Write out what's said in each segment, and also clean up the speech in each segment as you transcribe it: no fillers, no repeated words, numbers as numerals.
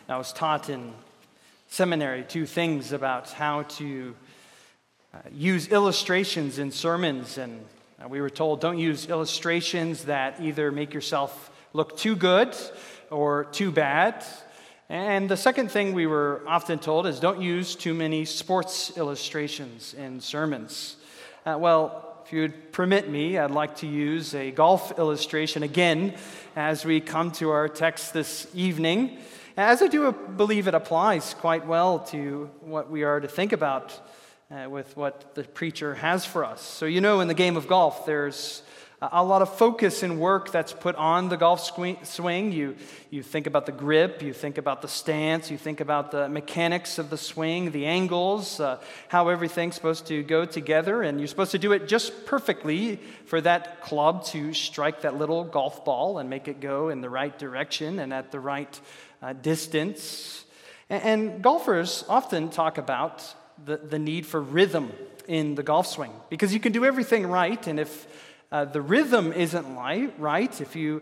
I was taught in seminary two things about how to use illustrations in sermons, and we were told don't use illustrations that either make yourself look too good or too bad. And the second thing we were often told is don't use too many sports illustrations in sermons. If you would permit me, I'd like to use a golf illustration again as we come to our text this evening, as I do believe it applies quite well to what we are to think about with what the preacher has for us. So in the game of golf, there's a lot of focus and work that's put on the golf swing. You think about the grip, you think about the stance, you think about the mechanics of the swing, the angles, how everything's supposed to go together, and you're supposed to do it just perfectly for that club to strike that little golf ball and make it go in the right direction and at the right distance. And golfers often talk about the need for rhythm in the golf swing, because you can do everything right, and if the rhythm isn't right, if you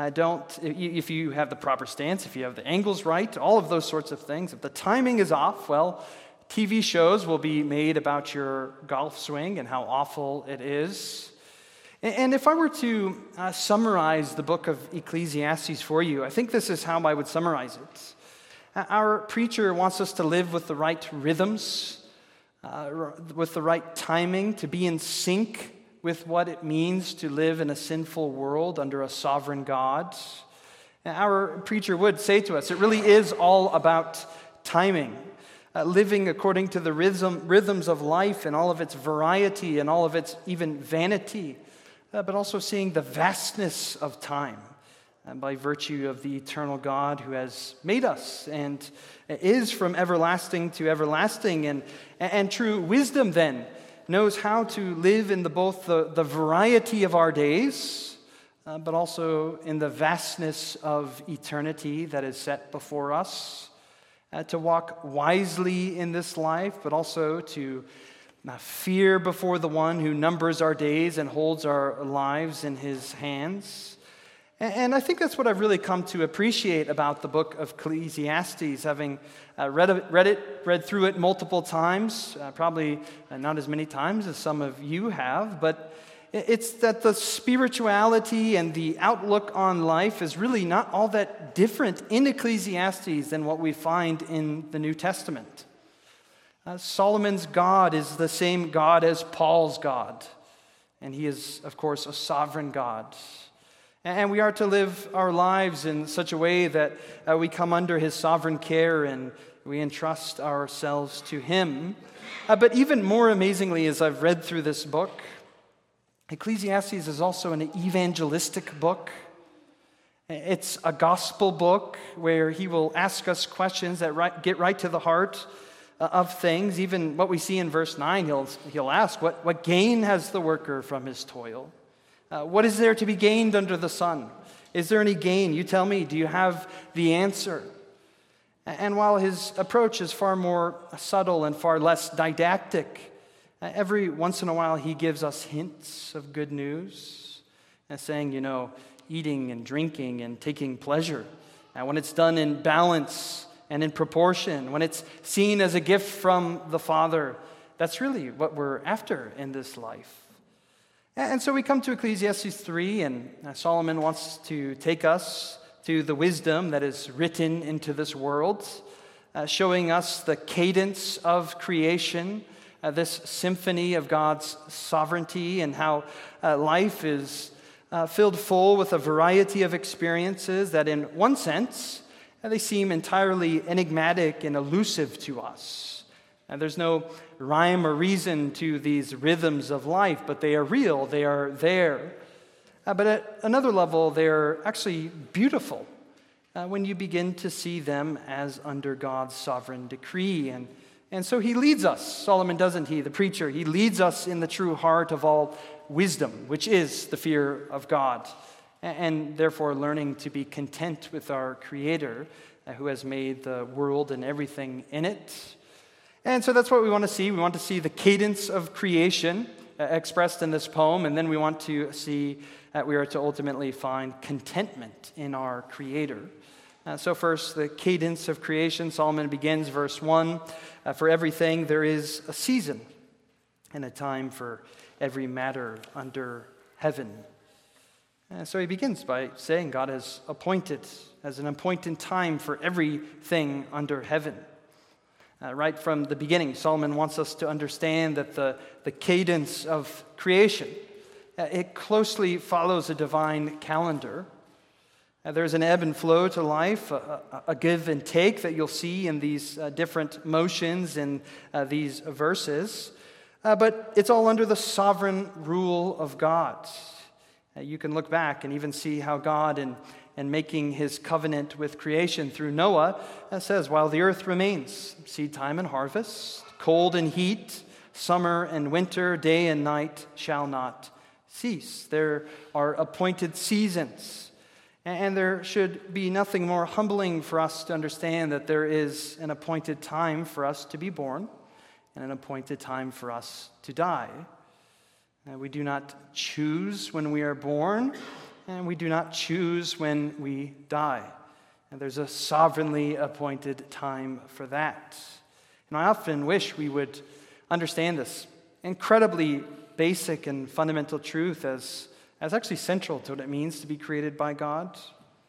if you have the proper stance, if you have the angles right, all of those sorts of things, if the timing is off, TV shows will be made about your golf swing and how awful it is. And if I were to summarize the book of Ecclesiastes for you, I think this is how I would summarize it. Our preacher wants us to live with the right rhythms, with the right timing, to be in sync with what it means to live in a sinful world under a sovereign God. Our preacher would say to us, it really is all about timing, living according to the rhythms of life and all of its variety and all of its even vanity, but also seeing the vastness of time by virtue of the eternal God who has made us and is from everlasting to everlasting. And true wisdom then knows how to live in both the variety of our days, but also in the vastness of eternity that is set before us, to walk wisely in this life, but also to fear before the one who numbers our days and holds our lives in his hands. And I think that's what I've really come to appreciate about the book of Ecclesiastes, having read through it multiple times, probably not as many times as some of you have, but it's that the spirituality and the outlook on life is really not all that different in Ecclesiastes than what we find in the New Testament. Solomon's God is the same God as Paul's God, and he is, of course, a sovereign God. And we are to live our lives in such a way that we come under his sovereign care and we entrust ourselves to him. But even more amazingly, as I've read through this book, Ecclesiastes is also an evangelistic book. It's a gospel book where he will ask us questions that get right to the heart of things. Even what we see in verse 9, he'll ask, what gain has the worker from his toil? What is there to be gained under the sun? Is there any gain? You tell me, do you have the answer? And while his approach is far more subtle and far less didactic, every once in a while he gives us hints of good news, saying, eating and drinking and taking pleasure, when it's done in balance and in proportion, when it's seen as a gift from the Father, that's really what we're after in this life. And so we come to Ecclesiastes 3, and Solomon wants to take us to the wisdom that is written into this world, showing us the cadence of creation, this symphony of God's sovereignty, and how life is filled full with a variety of experiences that in one sense, they seem entirely enigmatic and elusive to us. And there's no rhyme or reason to these rhythms of life, but they are real, they are there. But at another level, they're actually beautiful when you begin to see them as under God's sovereign decree. And so he leads us, Solomon doesn't he, the preacher, he leads us in the true heart of all wisdom, which is the fear of God, and therefore learning to be content with our Creator who has made the world and everything in it. And so that's what we want to see. We want to see the cadence of creation expressed in this poem, and then we want to see that we are to ultimately find contentment in our Creator. So first, the cadence of creation. Solomon begins verse 1. For everything there is a season and a time for every matter under heaven. So he begins by saying God has an appointed time for everything under heaven. Right from the beginning, Solomon wants us to understand that the cadence of creation, it closely follows a divine calendar. There's an ebb and flow to life, a give and take that you'll see in these different motions in these verses. But it's all under the sovereign rule of God. You can look back and even see how God, in making his covenant with creation through Noah, says, while the earth remains, seed time and harvest, cold and heat, summer and winter, day and night shall not cease. There are appointed seasons. And there should be nothing more humbling for us to understand that there is an appointed time for us to be born and an appointed time for us to die. We do not choose when we are born, and we do not choose when we die. And there's a sovereignly appointed time for that. And I often wish we would understand this incredibly basic and fundamental truth as actually central to what it means to be created by God.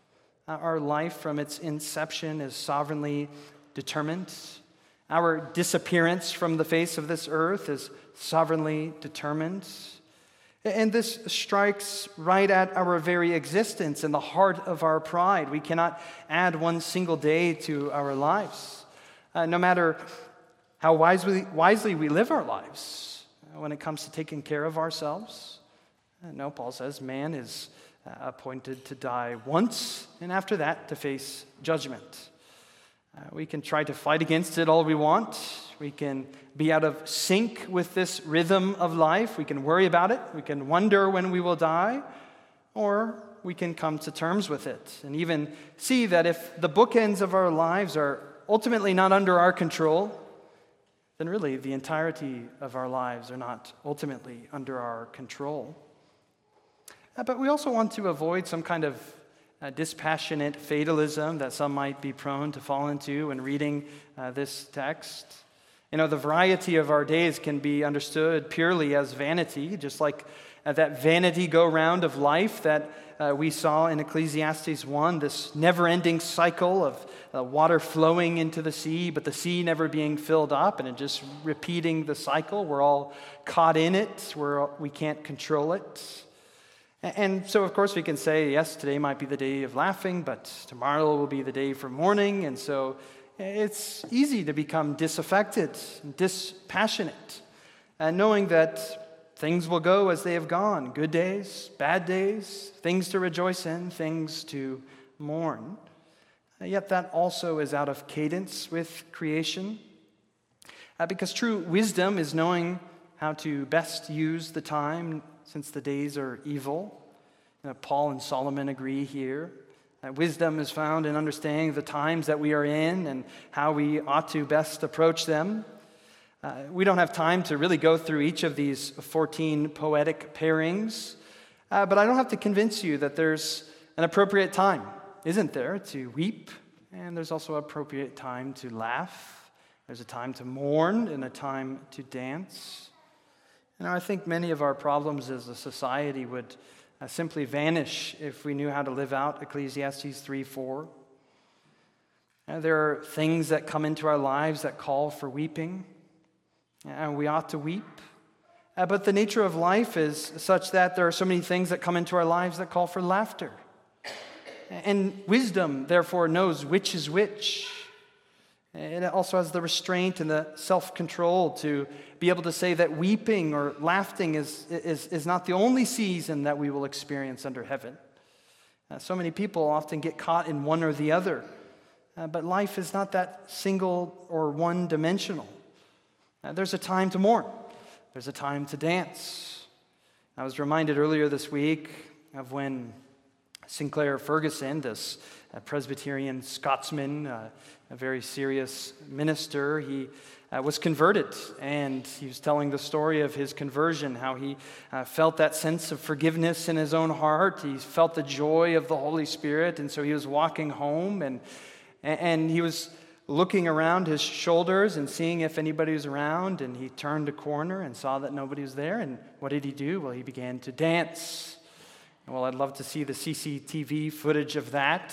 Our life from its inception is sovereignly determined. Our disappearance from the face of this earth is sovereignly determined. And this strikes right at our very existence and the heart of our pride. We cannot add one single day to our lives. No matter how wisely we live our lives when it comes to taking care of ourselves. No, Paul says man is appointed to die once, and after that to face judgment. We can try to fight against it all we want. We can be out of sync with this rhythm of life. We can worry about it. We can wonder when we will die. Or we can come to terms with it and even see that if the bookends of our lives are ultimately not under our control, then really the entirety of our lives are not ultimately under our control. But we also want to avoid some kind of dispassionate fatalism that some might be prone to fall into when reading this text. You know, the variety of our days can be understood purely as vanity, just like that vanity go-round of life that we saw in Ecclesiastes 1, this never-ending cycle of water flowing into the sea, but the sea never being filled up, and it just repeating the cycle. We're all caught in it, we can't control it. And so, of course, we can say, yes, today might be the day of laughing, but tomorrow will be the day for mourning. And so it's easy to become disaffected, dispassionate, knowing that things will go as they have gone. Good days, bad days, things to rejoice in, things to mourn. Yet that also is out of cadence with creation. Because true wisdom is knowing how to best use the time since the days are evil. Paul and Solomon agree here. Wisdom is found in understanding the times that we are in and how we ought to best approach them. We don't have time to really go through each of these 14 poetic pairings, but I don't have to convince you that there's an appropriate time, isn't there, to weep, and there's also an appropriate time to laugh. There's a time to mourn and a time to dance. I think many of our problems as a society would simply vanish if we knew how to live out Ecclesiastes 3:4. There are things that come into our lives that call for weeping, and we ought to weep. But the nature of life is such that there are so many things that come into our lives that call for laughter. And wisdom, therefore, knows which is which. And it also has the restraint and the self-control to be able to say that weeping or laughing is not the only season that we will experience under heaven. So many people often get caught in one or the other. But life is not that single or one-dimensional. There's a time to mourn. There's a time to dance. I was reminded earlier this week of when Sinclair Ferguson, this Presbyterian Scotsman, a very serious minister, he was converted, and he was telling the story of his conversion, how he felt that sense of forgiveness in his own heart. He felt the joy of the Holy Spirit, and so he was walking home, and he was looking around his shoulders and seeing if anybody was around, and he turned a corner and saw that nobody was there, and what did he do? Well, he began to dance. Well, I'd love to see the CCTV footage of that.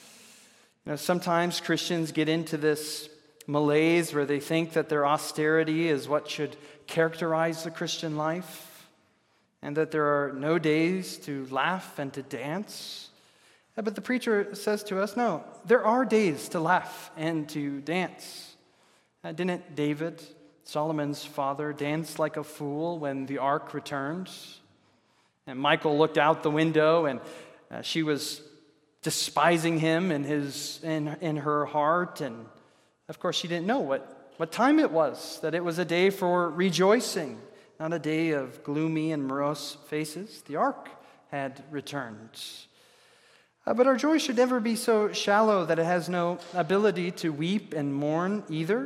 Sometimes Christians get into this malaise where they think that their austerity is what should characterize the Christian life, and that there are no days to laugh and to dance. But the preacher says to us, no, there are days to laugh and to dance. Didn't David, Solomon's father, dance like a fool when the ark returned? And Michal looked out the window, and she was despising him in her heart. And of course, she didn't know what time it was, that it was a day for rejoicing, not a day of gloomy and morose faces. The ark had returned. But our joy should never be so shallow that it has no ability to weep and mourn either.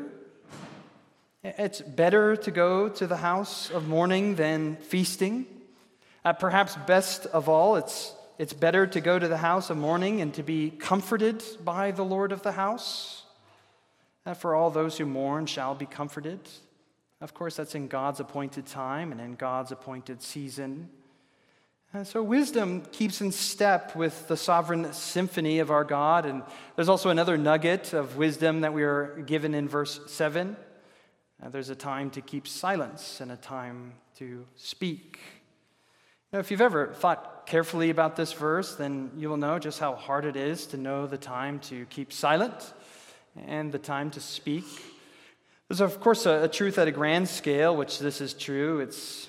It's better to go to the house of mourning than feasting. Perhaps best of all, it's better to go to the house of mourning and to be comforted by the Lord of the house. For all those who mourn shall be comforted. Of course, that's in God's appointed time and in God's appointed season. So wisdom keeps in step with the sovereign symphony of our God. And there's also another nugget of wisdom that we are given in verse 7. There's a time to keep silence and a time to speak. If you've ever thought carefully about this verse, then you will know just how hard it is to know the time to keep silent and the time to speak. There's, of course, a truth at a grand scale, which this is true. It's,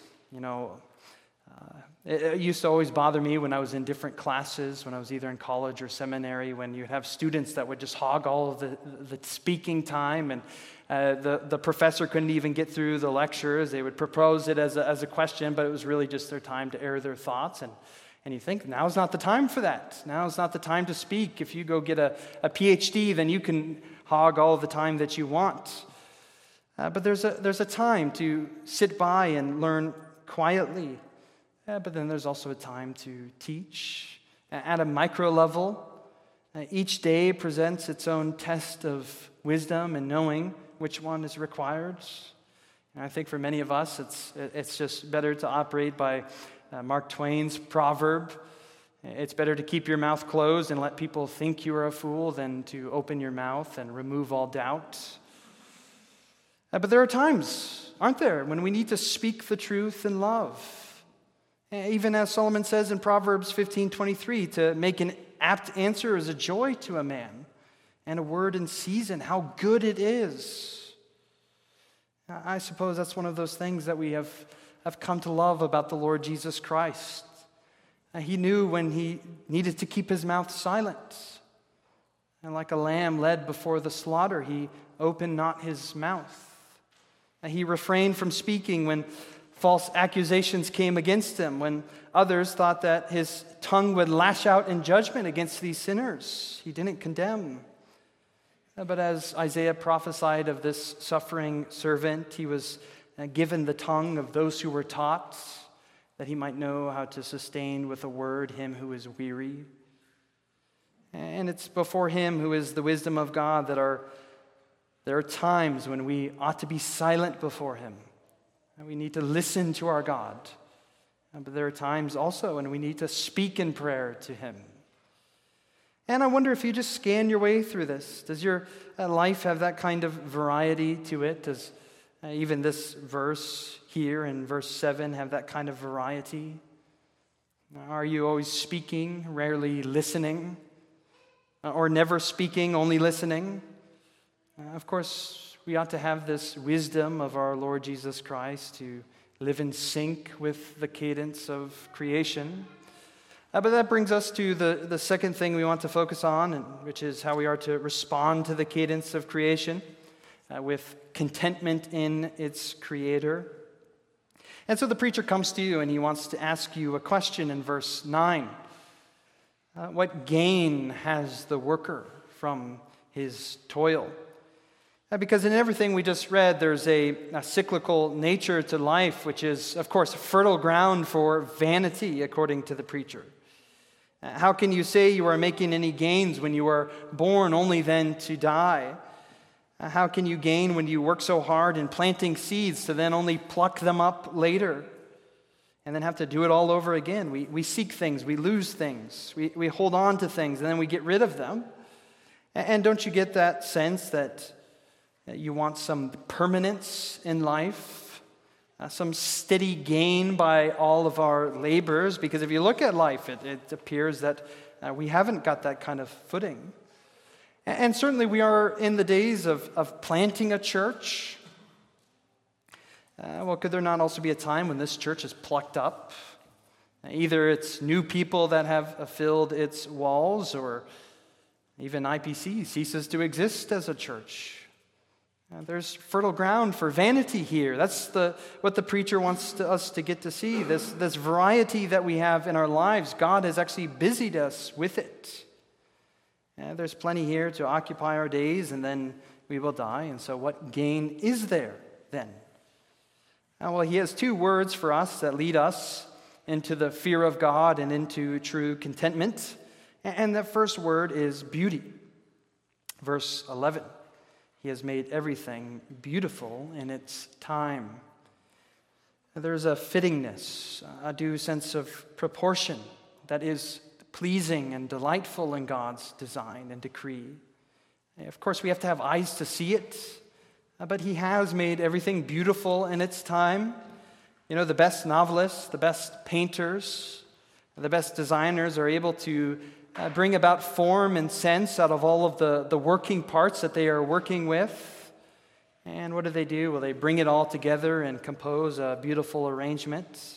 it used to always bother me when I was in different classes, when I was either in college or seminary, when you'd have students that would just hog all of the speaking time, and the professor couldn't even get through the lectures. They would propose it as a question, but it was really just their time to air their thoughts. And you think, now's not the time for that. Now's not the time to speak. If you go get a PhD, then you can hog all the time that you want. But there's a time to sit by and learn quietly. But then there's also a time to teach at a micro level. Each day presents its own test of wisdom and knowing which one is required. And I think for many of us, it's just better to operate by Mark Twain's proverb. It's better to keep your mouth closed and let people think you are a fool than to open your mouth and remove all doubt. But there are times, aren't there, when we need to speak the truth in love. Even as Solomon says in Proverbs 15:23, to make an apt answer is a joy to a man, and a word in season, how good it is. I suppose that's one of those things that we have come to love about the Lord Jesus Christ. He knew when he needed to keep his mouth silent. And like a lamb led before the slaughter, he opened not his mouth. He refrained from speaking when false accusations came against him, when others thought that his tongue would lash out in judgment against these sinners. He didn't condemn. But as Isaiah prophesied of this suffering servant, he was given the tongue of those who were taught, that he might know how to sustain with a word him who is weary. And it's before him, who is the wisdom of God, that there are times when we ought to be silent before him. And we need to listen to our God. But there are times also when we need to speak in prayer to him. And I wonder if you just scan your way through this. Does your life have that kind of variety to it? Does even this verse here in verse 7 have that kind of variety? Are you always speaking, rarely listening? Or never speaking, only listening? Of course, we ought to have this wisdom of our Lord Jesus Christ to live in sync with the cadence of creation. But that brings us to the second thing we want to focus on, which is how we are to respond to the cadence of creation with contentment in its creator. And so the preacher comes to you and he wants to ask you a question in verse 9. What gain has the worker from his toil? Because in everything we just read, there's a cyclical nature to life, which is, of course, fertile ground for vanity, according to the preacher. How can you say you are making any gains when you are born only then to die? How can you gain when you work so hard in planting seeds to then only pluck them up later and then have to do it all over again? We seek things, we lose things, we hold on to things, and then we get rid of them. And don't you get that sense that you want some permanence in life, some steady gain by all of our labors? Because if you look at life, it appears that we haven't got that kind of footing. And certainly we are in the days of planting a church. Well, could there not also be a time when this church is plucked up? Either it's new people that have filled its walls, or even IPC ceases to exist as a church. There's fertile ground for vanity here. That's what the preacher wants us to get to see. This variety that we have in our lives, God has actually busied us with it. There's plenty here to occupy our days, and then we will die. And so what gain is there then? Well, he has two words for us that lead us into the fear of God and into true contentment. And the first word is beauty. Verse 11, he has made everything beautiful in its time. There's a fittingness, a due sense of proportion that is pleasing and delightful in God's design and decree. Of course, we have to have eyes to see it, but he has made everything beautiful in its time. You know, the best novelists, the best painters, the best designers are able to bring about form and sense out of all of the working parts that they are working with. And what do? Well, they bring it all together and compose a beautiful arrangement.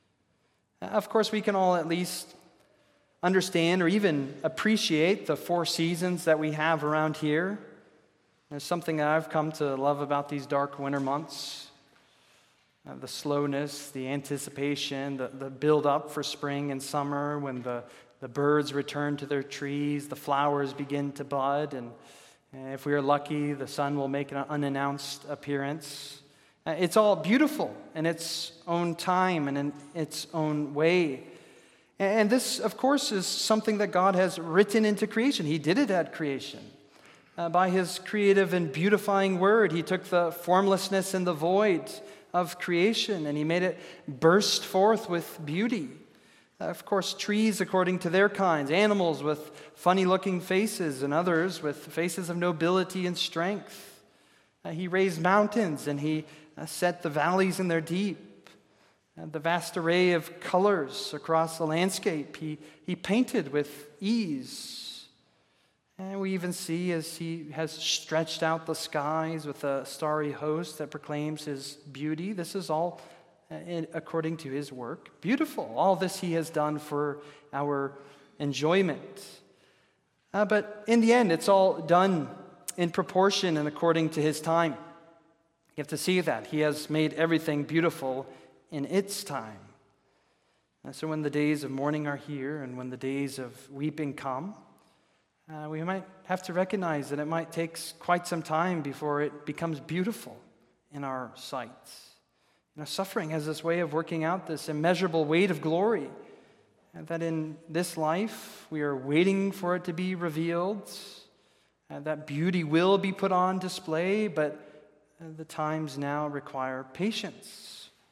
Of course, we can all at least understand or even appreciate the four seasons that we have around here. There's something that I've come to love about these dark winter months. The slowness, the anticipation, the build-up for spring and summer, when the birds return to their trees, the flowers begin to bud, and if we are lucky, the sun will make an unannounced appearance. It's all beautiful in its own time and in its own way. And this, of course, is something that God has written into creation. He did it at creation. By his creative and beautifying word, he took the formlessness and the void of creation, and he made it burst forth with beauty. Of course, trees according to their kinds, animals with funny-looking faces, and others with faces of nobility and strength. He raised mountains, and he set the valleys in their deep. The vast array of colors across the landscape he painted with ease. And we even see as he has stretched out the skies with a starry host that proclaims his beauty. This is all according to his work. Beautiful. All this he has done for our enjoyment. But in the end, it's all done in proportion and according to his time. You have to see that. He has made everything beautiful in its time. And so when the days of mourning are here and when the days of weeping come, we might have to recognize that it might take quite some time before it becomes beautiful in our sights. Suffering has this way of working out this immeasurable weight of glory, and that in this life we are waiting for it to be revealed, and that beauty will be put on display, but the times now require patience.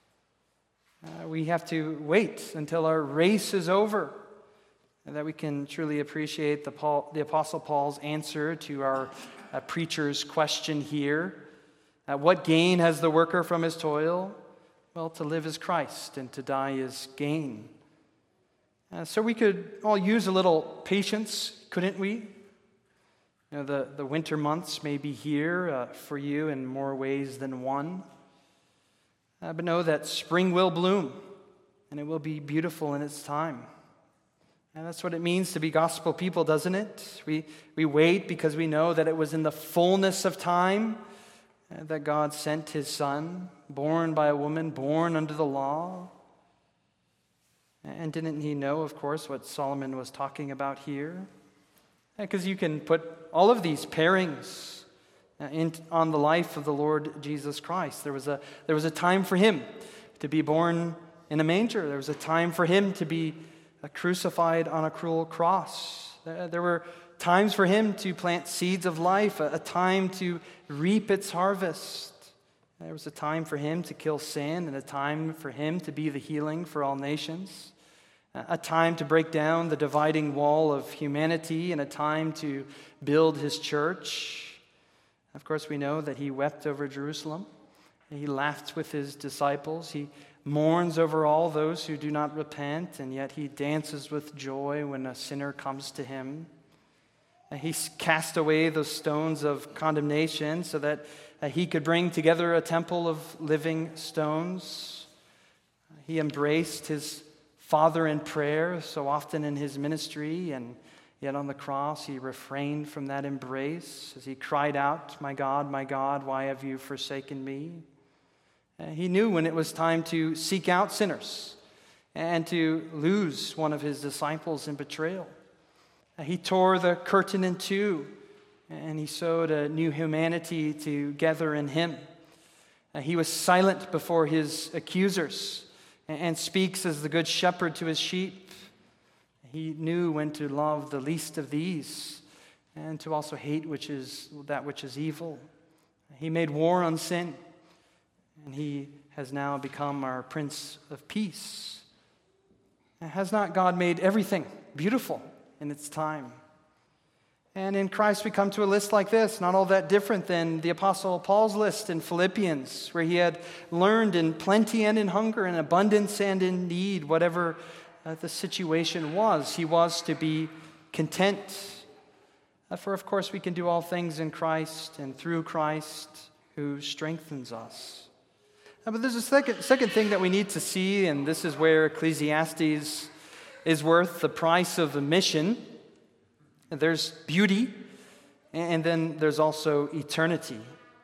We have to wait until our race is over, and that we can truly appreciate the Apostle Paul's answer to our preacher's question here. What gain has the worker from his toil? Well, to live is Christ, and to die is gain. So we could all use a little patience, couldn't we? The winter months may be here for you in more ways than one. But know that spring will bloom, and it will be beautiful in its time. And that's what it means to be gospel people, doesn't it? We wait because we know that it was in the fullness of time that God sent his Son, born by a woman, born under the law. And didn't he know, of course, what Solomon was talking about here? Because you can put all of these pairings on the life of the Lord Jesus Christ. There was a time for him to be born in a manger. There was a time for him to be crucified on a cruel cross. There were times for him to plant seeds of life, a time to reap its harvest. There was a time for him to kill sin, and a time for him to be the healing for all nations. A time to break down the dividing wall of humanity, and a time to build his church. Of course, we know that he wept over Jerusalem. He laughed with his disciples. He mourns over all those who do not repent, and yet he dances with joy when a sinner comes to him. He cast away those stones of condemnation so that he could bring together a temple of living stones. He embraced his Father in prayer so often in his ministry, and yet on the cross he refrained from that embrace as he cried out, my God, why have you forsaken me?" He knew when it was time to seek out sinners and to lose one of his disciples in betrayal. He tore the curtain in two, and he sewed a new humanity together in him. He was silent before his accusers and speaks as the good shepherd to his sheep. He knew when to love the least of these and to also hate that which is evil. He made war on sin, and he has now become our Prince of Peace. Has not God made everything beautiful in its time? And in Christ we come to a list like this, not all that different than the Apostle Paul's list in Philippians, where he had learned in plenty and in hunger, in abundance and in need, whatever the situation was, he was to be content. For of course we can do all things in Christ and through Christ who strengthens us. But there's a second thing that we need to see, and this is where Ecclesiastes is worth the price of admission. There's beauty, and then there's also eternity.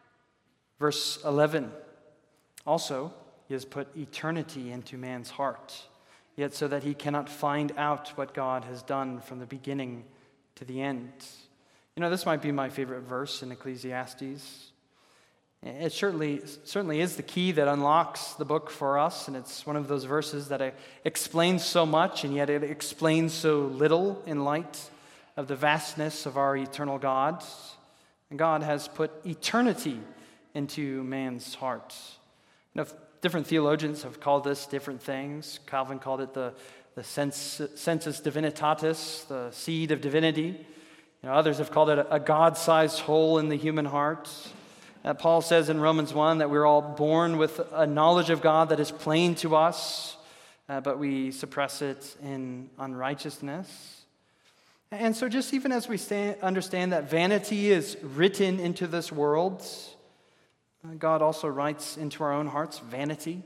Verse 11, also, he has put eternity into man's heart, yet so that he cannot find out what God has done from the beginning to the end. You know, this might be my favorite verse in Ecclesiastes. It certainly is the key that unlocks the book for us, and it's one of those verses that explains so much, and yet it explains so little in light of the vastness of our eternal God. And God has put eternity into man's heart. You know, different theologians have called this different things. Calvin called it the sensus divinitatis, the seed of divinity. You know, others have called it a God-sized hole in the human heart. Paul says in Romans 1 that we're all born with a knowledge of God that is plain to us, but we suppress it in unrighteousness. And so just even as we understand that vanity is written into this world, God also writes into our own hearts vanity,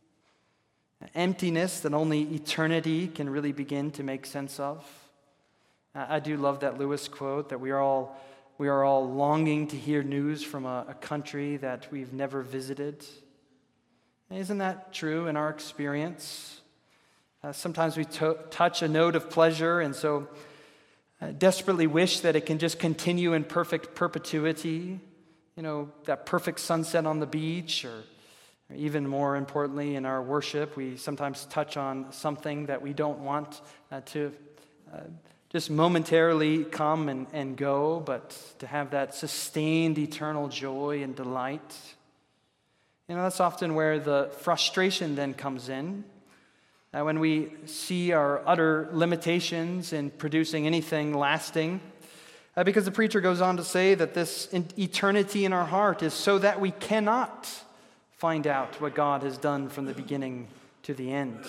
emptiness that only eternity can really begin to make sense of. I do love that Lewis quote that we are all longing to hear news from a country that we've never visited. Isn't that true in our experience? Sometimes we touch a note of pleasure and so desperately wish that it can just continue in perfect perpetuity. You know, that perfect sunset on the beach, or even more importantly in our worship, we sometimes touch on something that we don't want to just momentarily come and go, but to have that sustained eternal joy and delight. You know, that's often where the frustration then comes in. When we see our utter limitations in producing anything lasting, because the preacher goes on to say that this eternity in our heart is so that we cannot find out what God has done from the beginning to the end.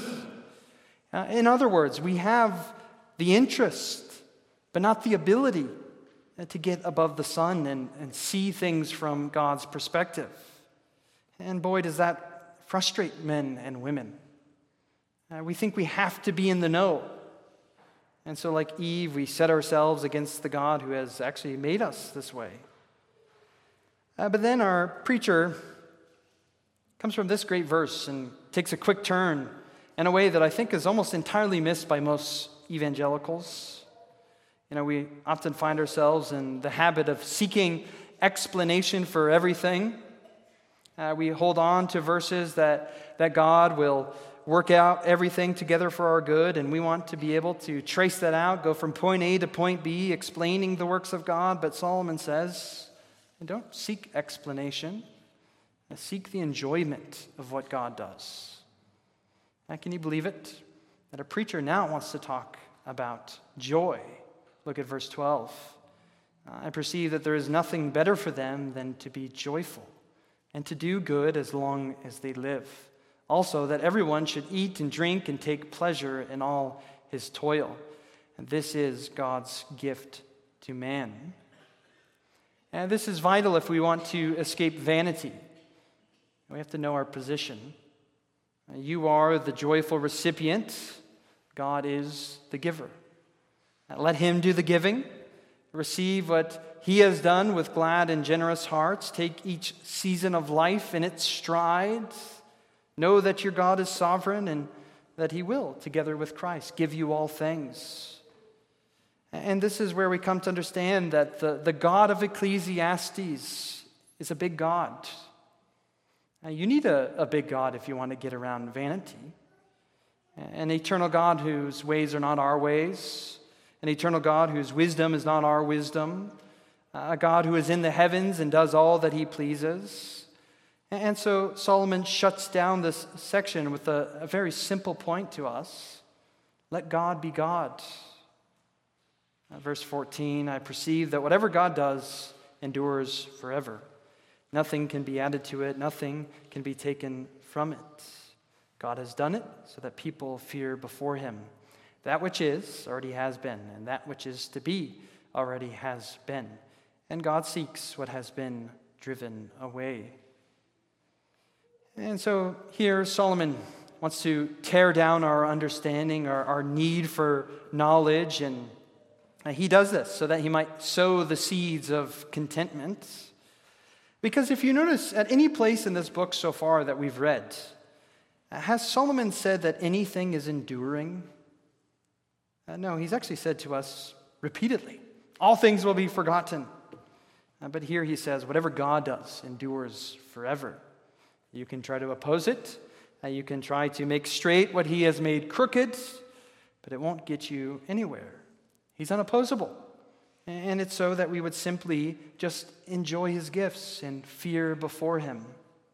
In other words, we have the interest, but not the ability to get above the sun and see things from God's perspective. And boy, does that frustrate men and women. We think we have to be in the know. And so like Eve, we set ourselves against the God who has actually made us this way. But then our preacher comes from this great verse and takes a quick turn in a way that I think is almost entirely missed by most evangelicals. We often find ourselves in the habit of seeking explanation for everything. We hold on to verses that God will work out everything together for our good, and we want to be able to trace that out, go from point A to point B, explaining the works of God. But Solomon says, don't seek explanation, seek the enjoyment of what God does. Can you believe it? That a preacher now wants to talk about joy. Look at verse 12. I perceive that there is nothing better for them than to be joyful and to do good as long as they live. Also, that everyone should eat and drink and take pleasure in all his toil. And this is God's gift to man. And this is vital if we want to escape vanity. We have to know our position. You are the joyful recipient. God is the giver. Let him do the giving. Receive what he has done with glad and generous hearts. Take each season of life in its stride. Know that your God is sovereign and that he will, together with Christ, give you all things. And this is where we come to understand that the God of Ecclesiastes is a big God. Now, you need a big God if you want to get around vanity. An eternal God whose ways are not our ways. An eternal God whose wisdom is not our wisdom. A God who is in the heavens and does all that he pleases. And so Solomon shuts down this section with a very simple point to us. Let God be God. Verse 14, I perceive that whatever God does endures forever. Nothing can be added to it. Nothing can be taken from it. God has done it so that people fear before him. That which is already has been, and that which is to be already has been. And God seeks what has been driven away. And so here Solomon wants to tear down our understanding, our need for knowledge, and he does this so that he might sow the seeds of contentment. Because if you notice, at any place in this book so far that we've read, has Solomon said that anything is enduring? No, he's actually said to us repeatedly, all things will be forgotten. But here he says, whatever God does endures forever. You can try to oppose it. You can try to make straight what he has made crooked, but it won't get you anywhere. He's unopposable. And it's so that we would simply just enjoy his gifts and fear before him.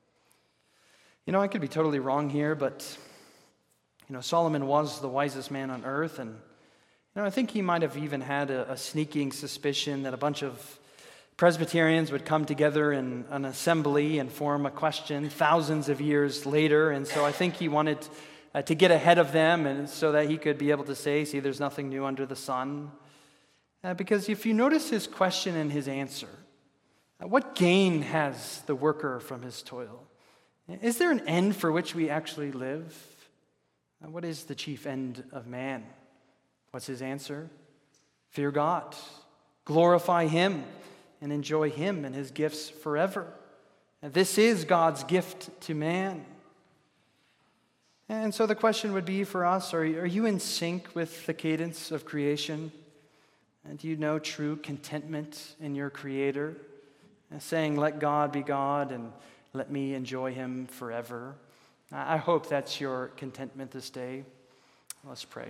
I could be totally wrong here, but Solomon was the wisest man on earth, and I think he might have even had a sneaking suspicion that a bunch of Presbyterians would come together in an assembly and form a question thousands of years later. And so I think he wanted to get ahead of them and so that he could be able to say, see, there's nothing new under the sun. Because if you notice his question and his answer, what gain has the worker from his toil? Is there an end for which we actually live? What is the chief end of man? What's his answer? Fear God, glorify him, and enjoy him and his gifts forever. And this is God's gift to man. And so the question would be for us, are you in sync with the cadence of creation? And do you know true contentment in your Creator? And saying, let God be God and let me enjoy him forever. I hope that's your contentment this day. Let's pray.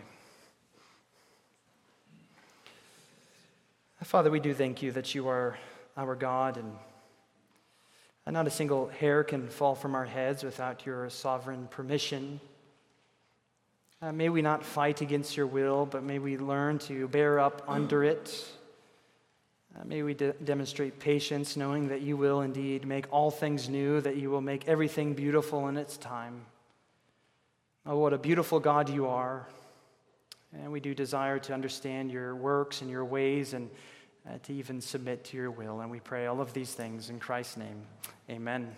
Father, we do thank you that you are our God, and not a single hair can fall from our heads without your sovereign permission. May we not fight against your will, but may we learn to bear up under it. May we demonstrate patience, knowing that you will indeed make all things new, that you will make everything beautiful in its time. Oh, what a beautiful God you are. And we do desire to understand your works and your ways and to even submit to your will. And we pray all of these things in Christ's name. Amen.